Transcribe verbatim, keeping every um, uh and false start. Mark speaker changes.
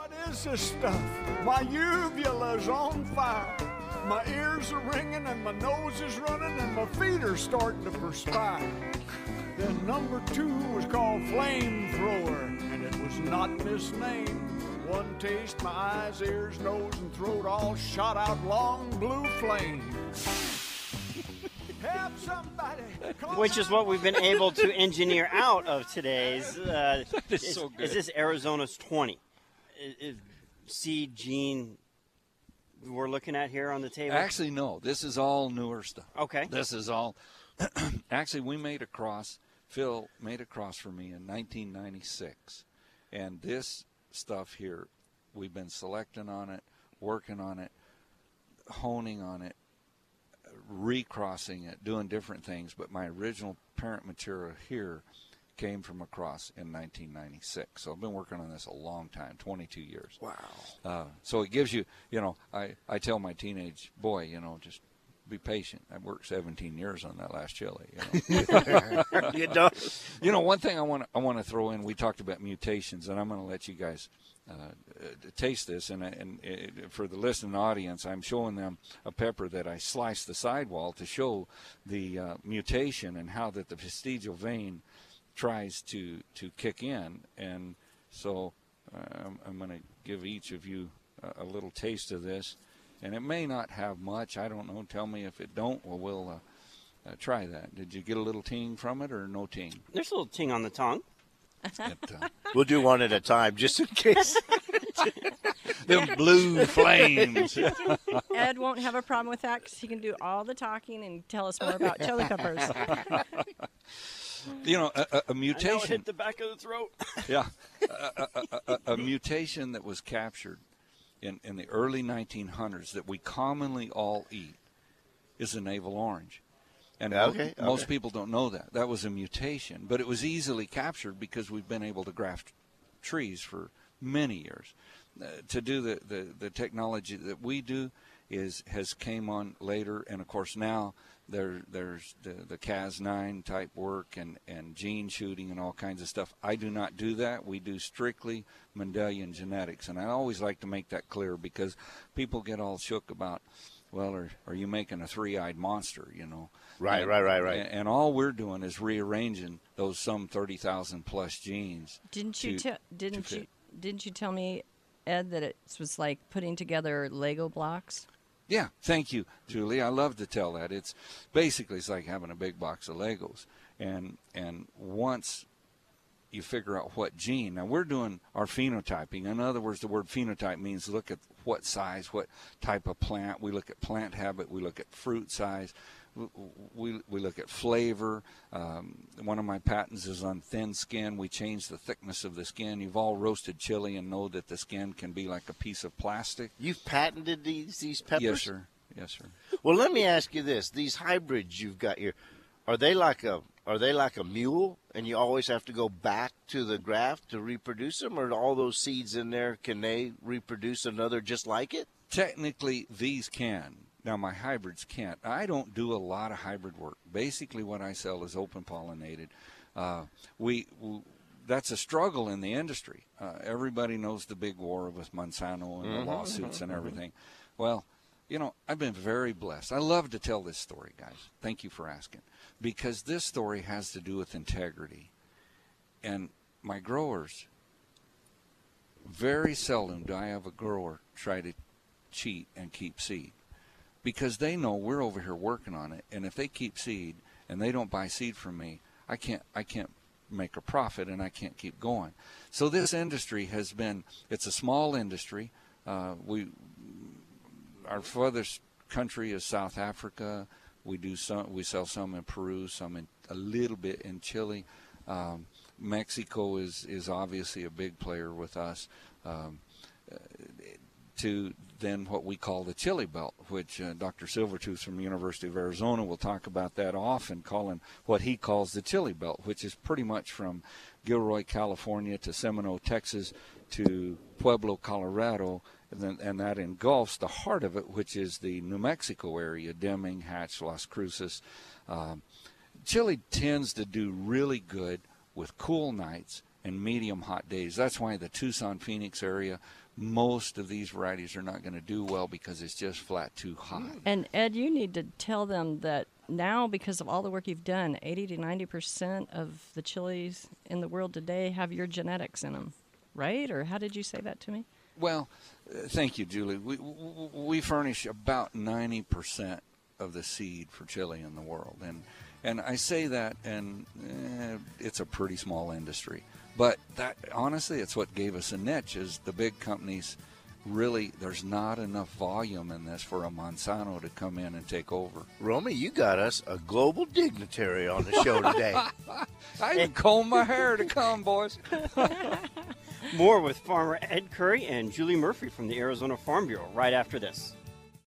Speaker 1: What is this stuff? My uvula's on fire. My ears are ringing and my nose is running and my feet are starting to perspire. Then number two was called Flamethrower, and it was not misnamed. One taste, my eyes, ears, nose, and throat all shot out long blue flame. Help somebody.
Speaker 2: Which is what we've been able to engineer out of today's. Uh,
Speaker 3: that is,
Speaker 2: is,
Speaker 3: so good.
Speaker 2: Is this Arizona's twenty? Is, is seed gene we're looking at here on the table?
Speaker 3: Actually, no. This is all newer stuff.
Speaker 2: Okay.
Speaker 3: This is all. Actually, we made a cross. Phil made a cross for me in nineteen ninety-six. And this stuff here, we've been selecting on it, working on it, honing on it, recrossing it, doing different things. But my original parent material here came from a cross in nineteen ninety-six. So I've been working on this a long time, twenty-two years.
Speaker 4: Wow.
Speaker 3: Uh, so it gives you, you know, I, I tell my teenage boy, you know, just be patient. I worked seventeen years on that last chili. You know,
Speaker 2: you know,
Speaker 3: you know one thing I want I want to throw in. We talked about mutations, and I'm going to let you guys uh, taste this. And and uh, for the listening audience, I'm showing them a pepper that I sliced the sidewall to show the uh, mutation and how that the vestigial vein tries to to kick in. And so uh, I'm, I'm going to give each of you a, a little taste of this. And it may not have much. I don't know. Tell me if it don't. Well, we'll uh, uh, try that. Did you get a little ting from it or no ting?
Speaker 2: There's a little ting on the tongue.
Speaker 3: It, uh,
Speaker 4: We'll do one at a time just in case.
Speaker 3: them blue flames.
Speaker 5: Ed won't have a problem with that because he can do all the talking and tell us more about chili peppers.
Speaker 3: You know, a, a, a
Speaker 2: I know it
Speaker 3: mutation.
Speaker 2: hit the back of the throat.
Speaker 3: Yeah, a, a, a, a mutation that was captured in, in the early nineteen hundreds that we commonly all eat is a navel orange. And
Speaker 4: Okay,
Speaker 3: mo- most
Speaker 4: okay.
Speaker 3: people don't know that. That was a mutation, but it was easily captured because we've been able to graft trees for many years. Uh, to do the, the, the technology that we do is has came on later, and of course now there there's the, the C A S nine type work and, and gene shooting and all kinds of stuff. I do not do that. We do strictly Mendelian genetics, and I always like to make that clear because people get all shook about, well, are, are you making a three-eyed monster, you know?
Speaker 4: Right,
Speaker 3: And-
Speaker 4: right, right, right.
Speaker 3: And, and all we're doing is rearranging those some thirty thousand plus genes.
Speaker 5: Didn't you
Speaker 3: to-
Speaker 5: tell? Didn't
Speaker 3: fit.
Speaker 5: you? Didn't you tell me, Ed, that it was like putting together Lego blocks?
Speaker 3: Yeah, thank you, Julie. I love to tell that. It's basically it's like having a big box of Legos, and and once you figure out what gene. Now we're doing our phenotyping. In other words, the word phenotype means look at what size, what type of plant. We look at plant habit. We look at fruit size. We, we, we look at flavor. Um, one of my patents is on thin skin. We change the thickness of the skin. You've all roasted chili and know that the skin can be like a piece of plastic.
Speaker 4: You've patented these these peppers?
Speaker 3: Yes, sir. Yes, sir.
Speaker 4: Well, let me ask you this: these hybrids you've got here, are they like a are they like a mule, and you always have to go back to the graft to reproduce them, or all those seeds in there can they reproduce another just like it?
Speaker 3: Technically, these can. Now, my hybrids can't. I don't do a lot of hybrid work. Basically, what I sell is open pollinated. Uh, we, we that's a struggle in the industry. Uh, everybody knows the big war with Monsanto and
Speaker 4: Mhm,
Speaker 3: the lawsuits
Speaker 4: mhm,
Speaker 3: and
Speaker 4: mhm.
Speaker 3: everything. Well, you know, I've been very blessed. I love to tell this story, guys. Thank you for asking. Because this story has to do with integrity. And my growers, very seldom do I have a grower try to cheat and keep seed. Because they know we're over here working on it, and if they keep seed and they don't buy seed from me, I can't I can't make a profit and I can't keep going. So this industry has been it's a small industry. Uh, we our furthest country is South Africa. We do some we sell some in Peru, some in a little bit in Chile. Um, Mexico is is obviously a big player with us. Um, to then what we call the chili belt, which uh, Doctor Silvertooth from the University of Arizona will talk about that often, calling what he calls the chili belt, which is pretty much from Gilroy, California to Seminole, Texas to Pueblo, Colorado, and, then, and that engulfs the heart of it, which is the New Mexico area, Deming, Hatch, Las Cruces. Um, chili tends to do really good with cool nights and medium hot days. That's why the Tucson, Phoenix area, most of these varieties are not going to do well because it's just flat too hot.
Speaker 5: And Ed, you need to tell them that now, because of all the work you've done, eighty to ninety percent of the chilies in the world today have your genetics in them, right? Or how did you say that to me?
Speaker 3: Well, uh, thank you, Julie. We, we, we furnish about ninety percent of the seed for chili in the world. And and I say that, and eh, it's a pretty small industry. But that honestly, it's what gave us a niche, is the big companies really, there's not enough volume in this for a Monsanto to come in and take over.
Speaker 4: Romy, you got us a global dignitary on the show today.
Speaker 3: I even combed my hair to come, boys.
Speaker 2: More with farmer Ed Curry and Julie Murphy from the Arizona Farm Bureau right after this.